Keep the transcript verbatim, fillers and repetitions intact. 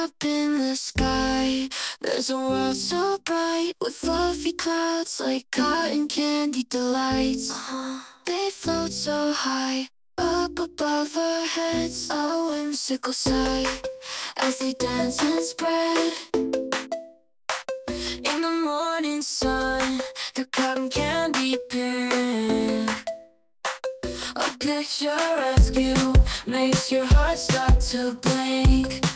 up in the sky. There's a world so bright, with fluffy clouds like cotton candy delights. uh-huh. They float so high, up above our heads, a whimsical sight, as they dance and spread in the morning sun. The cotton candy pin, a picturesque view, makes your heart start to blink.